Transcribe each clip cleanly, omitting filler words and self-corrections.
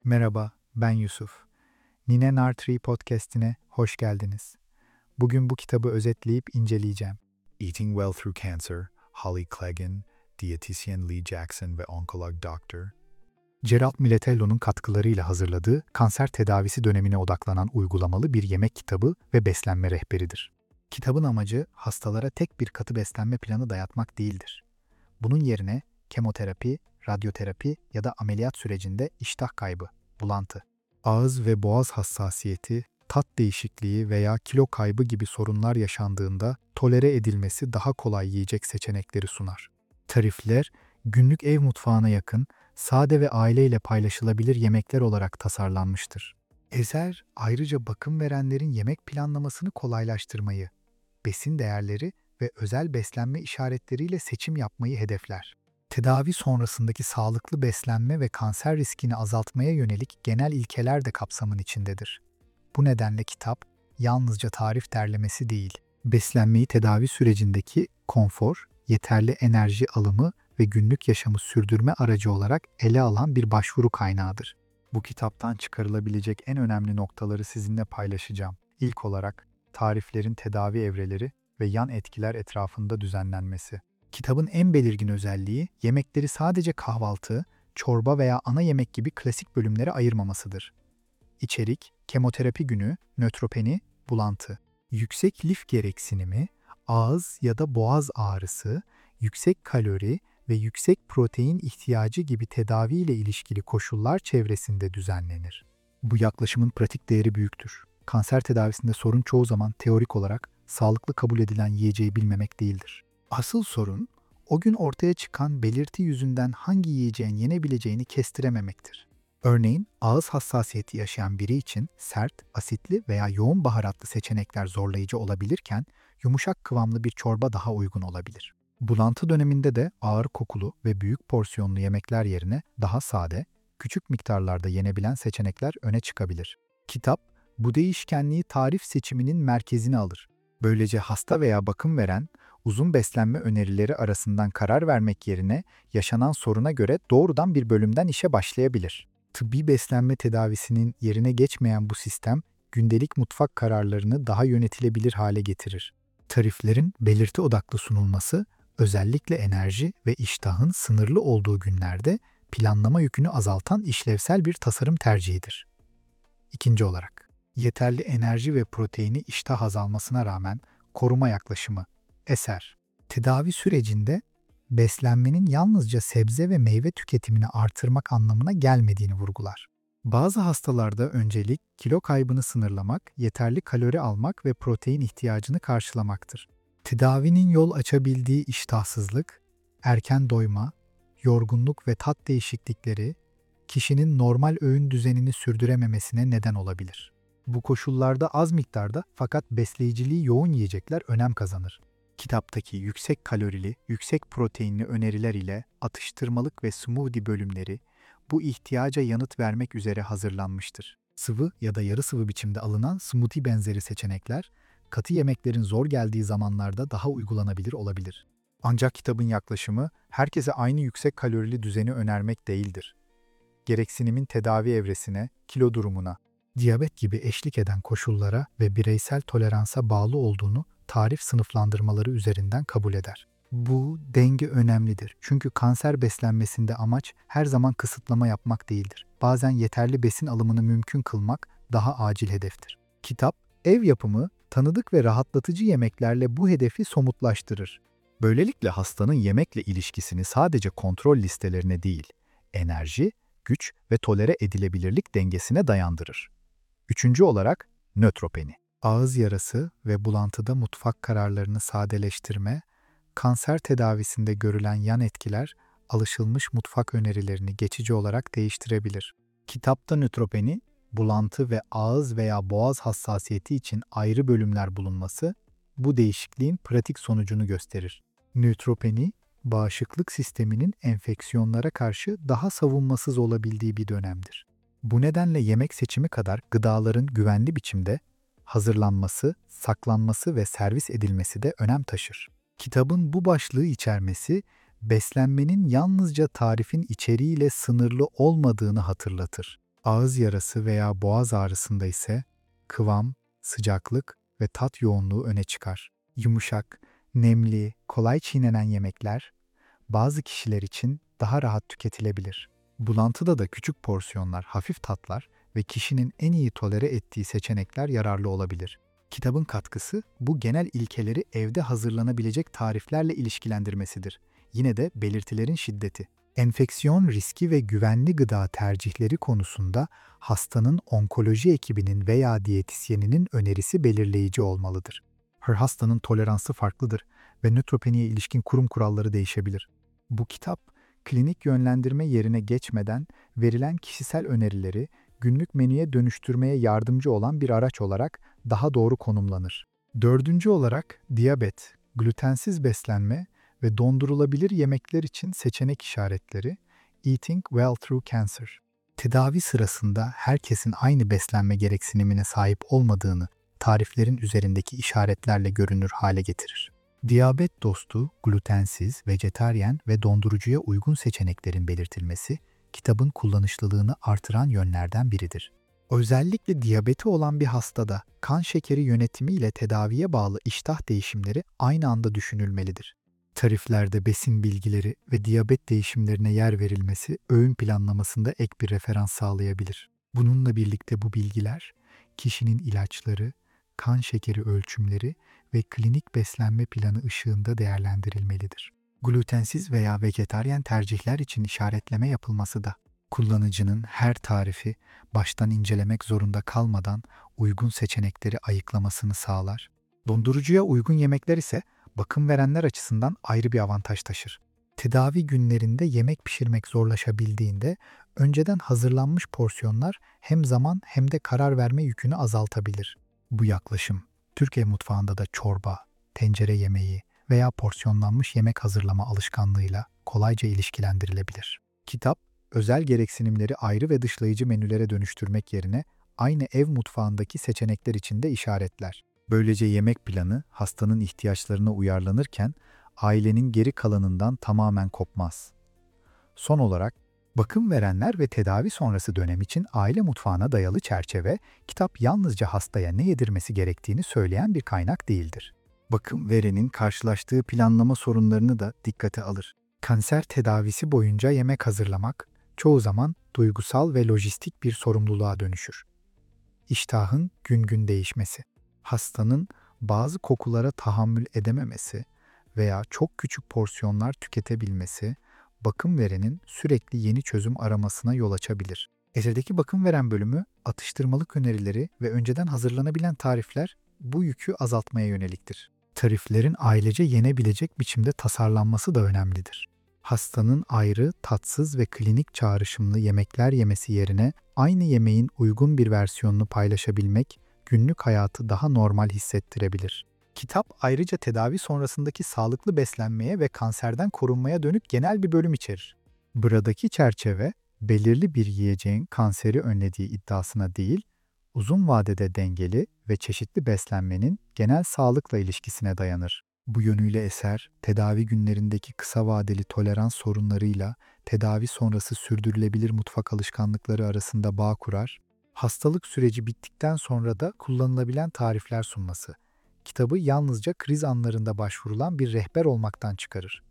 Merhaba, ben Yusuf. Nine Nartree podcast'ine hoş geldiniz. Bugün bu kitabı özetleyip inceleyeceğim. Eating Well Through Cancer, Holly Cleggan, diyetisyen Lee Jackson ve onkolog doktor. Gerald Militello'nun katkılarıyla hazırladığı kanser tedavisi dönemine odaklanan uygulamalı bir yemek kitabı ve beslenme rehberidir. Kitabın amacı hastalara tek bir katı beslenme planı dayatmak değildir. Bunun yerine kemoterapi, radyoterapi ya da ameliyat sürecinde iştah kaybı, bulantı, ağız ve boğaz hassasiyeti, tat değişikliği veya kilo kaybı gibi sorunlar yaşandığında tolere edilmesi daha kolay yiyecek seçenekleri sunar. Tarifler, günlük ev mutfağına yakın, sade ve aileyle paylaşılabilir yemekler olarak tasarlanmıştır. Eser, ayrıca bakım verenlerin yemek planlamasını kolaylaştırmayı, besin değerleri ve özel beslenme işaretleriyle seçim yapmayı hedefler. Tedavi sonrasındaki sağlıklı beslenme ve kanser riskini azaltmaya yönelik genel ilkeler de kapsamın içindedir. Bu nedenle kitap, yalnızca tarif derlemesi değil, beslenmeyi tedavi sürecindeki konfor, yeterli enerji alımı ve günlük yaşamı sürdürme aracı olarak ele alan bir başvuru kaynağıdır. Bu kitaptan çıkarılabilecek en önemli noktaları sizinle paylaşacağım. İlk olarak, tariflerin tedavi evreleri ve yan etkiler etrafında düzenlenmesi. Kitabın en belirgin özelliği, yemekleri sadece kahvaltı, çorba veya ana yemek gibi klasik bölümlere ayırmamasıdır. İçerik, kemoterapi günü, nötropeni, bulantı, yüksek lif gereksinimi, ağız ya da boğaz ağrısı, yüksek kalori ve yüksek protein ihtiyacı gibi tedaviyle ilişkili koşullar çevresinde düzenlenir. Bu yaklaşımın pratik değeri büyüktür. Kanser tedavisinde sorun çoğu zaman teorik olarak sağlıklı kabul edilen yiyeceği bilmemek değildir. Asıl sorun, o gün ortaya çıkan belirti yüzünden hangi yiyeceğin yenebileceğini kestirememektir. Örneğin ağız hassasiyeti yaşayan biri için sert, asitli veya yoğun baharatlı seçenekler zorlayıcı olabilirken yumuşak kıvamlı bir çorba daha uygun olabilir. Bulantı döneminde de ağır kokulu ve büyük porsiyonlu yemekler yerine daha sade, küçük miktarlarda yenebilen seçenekler öne çıkabilir. Kitap, bu değişkenliği tarif seçiminin merkezine alır. Böylece hasta veya bakım veren, uzun beslenme önerileri arasından karar vermek yerine yaşanan soruna göre doğrudan bir bölümden işe başlayabilir. Tıbbi beslenme tedavisinin yerine geçmeyen bu sistem, gündelik mutfak kararlarını daha yönetilebilir hale getirir. Tariflerin belirti odaklı sunulması, özellikle enerji ve iştahın sınırlı olduğu günlerde planlama yükünü azaltan işlevsel bir tasarım tercihidir. İkinci olarak, yeterli enerji ve proteini iştah azalmasına rağmen koruma yaklaşımı. Eser, tedavi sürecinde beslenmenin yalnızca sebze ve meyve tüketimini artırmak anlamına gelmediğini vurgular. Bazı hastalarda öncelik kilo kaybını sınırlamak, yeterli kalori almak ve protein ihtiyacını karşılamaktır. Tedavinin yol açabildiği iştahsızlık, erken doyma, yorgunluk ve tat değişiklikleri kişinin normal öğün düzenini sürdürememesine neden olabilir. Bu koşullarda az miktarda fakat besleyiciliği yoğun yiyecekler önem kazanır. Kitaptaki yüksek kalorili, yüksek proteinli öneriler ile atıştırmalık ve smoothie bölümleri bu ihtiyaca yanıt vermek üzere hazırlanmıştır. Sıvı ya da yarı sıvı biçimde alınan smoothie benzeri seçenekler, katı yemeklerin zor geldiği zamanlarda daha uygulanabilir olabilir. Ancak kitabın yaklaşımı herkese aynı yüksek kalorili düzeni önermek değildir. Gereksinimin tedavi evresine, kilo durumuna, diyabet gibi eşlik eden koşullara ve bireysel toleransa bağlı olduğunu tarif sınıflandırmaları üzerinden kabul eder. Bu denge önemlidir. Çünkü kanser beslenmesinde amaç her zaman kısıtlama yapmak değildir. Bazen yeterli besin alımını mümkün kılmak daha acil hedeftir. Kitap, ev yapımı, tanıdık ve rahatlatıcı yemeklerle bu hedefi somutlaştırır. Böylelikle hastanın yemekle ilişkisini sadece kontrol listelerine değil, enerji, güç ve tolere edilebilirlik dengesine dayandırır. Üçüncü olarak nötropeni. Ağız yarası ve bulantıda mutfak kararlarını sadeleştirme, kanser tedavisinde görülen yan etkiler, alışılmış mutfak önerilerini geçici olarak değiştirebilir. Kitapta nötropeni, bulantı ve ağız veya boğaz hassasiyeti için ayrı bölümler bulunması, bu değişikliğin pratik sonucunu gösterir. Nötropeni, bağışıklık sisteminin enfeksiyonlara karşı daha savunmasız olabildiği bir dönemdir. Bu nedenle yemek seçimi kadar gıdaların güvenli biçimde hazırlanması, saklanması ve servis edilmesi de önem taşır. Kitabın bu başlığı içermesi, beslenmenin yalnızca tarifin içeriğiyle sınırlı olmadığını hatırlatır. Ağız yarası veya boğaz ağrısında ise kıvam, sıcaklık ve tat yoğunluğu öne çıkar. Yumuşak, nemli, kolay çiğnenen yemekler bazı kişiler için daha rahat tüketilebilir. Bulantıda da küçük porsiyonlar, hafif tatlar ve kişinin en iyi tolere ettiği seçenekler yararlı olabilir. Kitabın katkısı bu genel ilkeleri evde hazırlanabilecek tariflerle ilişkilendirmesidir. Yine de belirtilerin şiddeti. Enfeksiyon riski ve güvenli gıda tercihleri konusunda hastanın onkoloji ekibinin veya diyetisyeninin önerisi belirleyici olmalıdır. Her hastanın toleransı farklıdır ve nötropeniye ilişkin kurum kuralları değişebilir. Bu kitap, klinik yönlendirme yerine geçmeden verilen kişisel önerileri günlük menüye dönüştürmeye yardımcı olan bir araç olarak daha doğru konumlanır. Dördüncü olarak diyabet, glutensiz beslenme ve dondurulabilir yemekler için seçenek işaretleri, Eating Well Through Cancer. Tedavi sırasında herkesin aynı beslenme gereksinimine sahip olmadığını tariflerin üzerindeki işaretlerle görünür hale getirir. Diyabet dostu, glutensiz, vejetaryen ve dondurucuya uygun seçeneklerin belirtilmesi, kitabın kullanışlılığını artıran yönlerden biridir. Özellikle diyabeti olan bir hastada kan şekeri yönetimi ile tedaviye bağlı iştah değişimleri aynı anda düşünülmelidir. Tariflerde besin bilgileri ve diyabet değişimlerine yer verilmesi öğün planlamasında ek bir referans sağlayabilir. Bununla birlikte bu bilgiler, kişinin ilaçları, kan şekeri ölçümleri ve klinik beslenme planı ışığında değerlendirilmelidir. Glutensiz veya vejetaryen tercihler için işaretleme yapılması da kullanıcının her tarifi baştan incelemek zorunda kalmadan uygun seçenekleri ayıklamasını sağlar. Dondurucuya uygun yemekler ise bakım verenler açısından ayrı bir avantaj taşır. Tedavi günlerinde yemek pişirmek zorlaşabildiğinde önceden hazırlanmış porsiyonlar hem zaman hem de karar verme yükünü azaltabilir. Bu yaklaşım Türkiye mutfağında da çorba, tencere yemeği veya porsiyonlanmış yemek hazırlama alışkanlığıyla kolayca ilişkilendirilebilir. Kitap, özel gereksinimleri ayrı ve dışlayıcı menülere dönüştürmek yerine aynı ev mutfağındaki seçenekler için de işaretler. Böylece yemek planı hastanın ihtiyaçlarına uyarlanırken ailenin geri kalanından tamamen kopmaz. Son olarak, bakım verenler ve tedavi sonrası dönem için aile mutfağına dayalı çerçeve, kitap yalnızca hastaya ne yedirmesi gerektiğini söyleyen bir kaynak değildir. Bakım verenin karşılaştığı planlama sorunlarını da dikkate alır. Kanser tedavisi boyunca yemek hazırlamak çoğu zaman duygusal ve lojistik bir sorumluluğa dönüşür. İştahın gün gün değişmesi, hastanın bazı kokulara tahammül edememesi veya çok küçük porsiyonlar tüketebilmesi, bakım verenin sürekli yeni çözüm aramasına yol açabilir. Eserdeki bakım veren bölümü, atıştırmalık önerileri ve önceden hazırlanabilen tarifler bu yükü azaltmaya yöneliktir. Tariflerin ailece yenebilecek biçimde tasarlanması da önemlidir. Hastanın ayrı, tatsız ve klinik çağrışımlı yemekler yemesi yerine aynı yemeğin uygun bir versiyonunu paylaşabilmek, günlük hayatı daha normal hissettirebilir. Kitap ayrıca tedavi sonrasındaki sağlıklı beslenmeye ve kanserden korunmaya dönük genel bir bölüm içerir. Buradaki çerçeve, belirli bir yiyeceğin kanseri önlediği iddiasına değil, uzun vadede dengeli ve çeşitli beslenmenin genel sağlıkla ilişkisine dayanır. Bu yönüyle eser, tedavi günlerindeki kısa vadeli tolerans sorunlarıyla tedavi sonrası sürdürülebilir mutfak alışkanlıkları arasında bağ kurar, hastalık süreci bittikten sonra da kullanılabilen tarifler sunması, kitabı yalnızca kriz anlarında başvurulan bir rehber olmaktan çıkarır.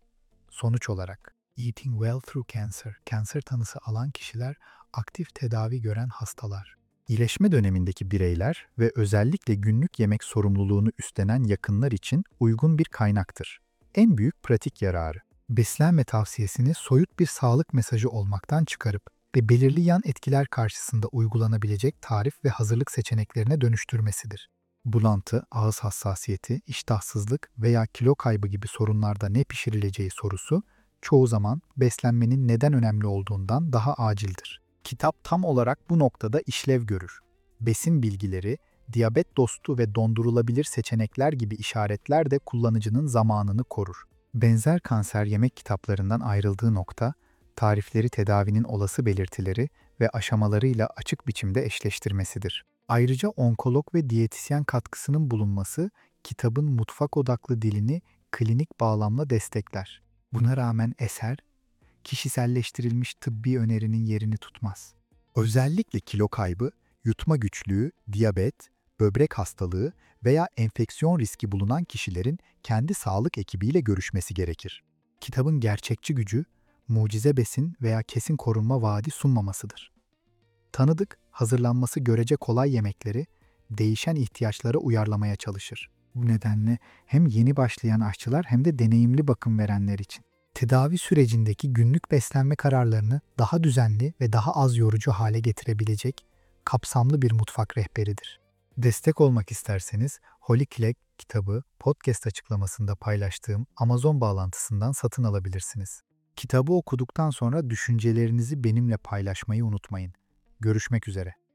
Sonuç olarak, Eating Well Through Cancer, kanser tanısı alan kişiler, aktif tedavi gören hastalar, iyileşme dönemindeki bireyler ve özellikle günlük yemek sorumluluğunu üstlenen yakınlar için uygun bir kaynaktır. En büyük pratik yararı, beslenme tavsiyesini soyut bir sağlık mesajı olmaktan çıkarıp ve belirli yan etkiler karşısında uygulanabilecek tarif ve hazırlık seçeneklerine dönüştürmesidir. Bulantı, ağız hassasiyeti, iştahsızlık veya kilo kaybı gibi sorunlarda ne pişirileceği sorusu, çoğu zaman beslenmenin neden önemli olduğundan daha acildir. Kitap tam olarak bu noktada işlev görür. Besin bilgileri, diyabet dostu ve dondurulabilir seçenekler gibi işaretler de kullanıcının zamanını korur. Benzer kanser yemek kitaplarından ayrıldığı nokta, tarifleri tedavinin olası belirtileri ve aşamalarıyla açık biçimde eşleştirmesidir. Ayrıca onkolog ve diyetisyen katkısının bulunması, kitabın mutfak odaklı dilini klinik bağlamla destekler. Buna rağmen eser, kişiselleştirilmiş tıbbi önerinin yerini tutmaz. Özellikle kilo kaybı, yutma güçlüğü, diyabet, böbrek hastalığı veya enfeksiyon riski bulunan kişilerin kendi sağlık ekibiyle görüşmesi gerekir. Kitabın gerçekçi gücü, mucize besin veya kesin korunma vaadi sunmamasıdır. Tanıdık, hazırlanması görece kolay yemekleri değişen ihtiyaçlara uyarlamaya çalışır. Bu nedenle hem yeni başlayan aşçılar hem de deneyimli bakım verenler için tedavi sürecindeki günlük beslenme kararlarını daha düzenli ve daha az yorucu hale getirebilecek kapsamlı bir mutfak rehberidir. Destek olmak isterseniz Holy Clegg kitabı podcast açıklamasında paylaştığım Amazon bağlantısından satın alabilirsiniz. Kitabı okuduktan sonra düşüncelerinizi benimle paylaşmayı unutmayın. Görüşmek üzere.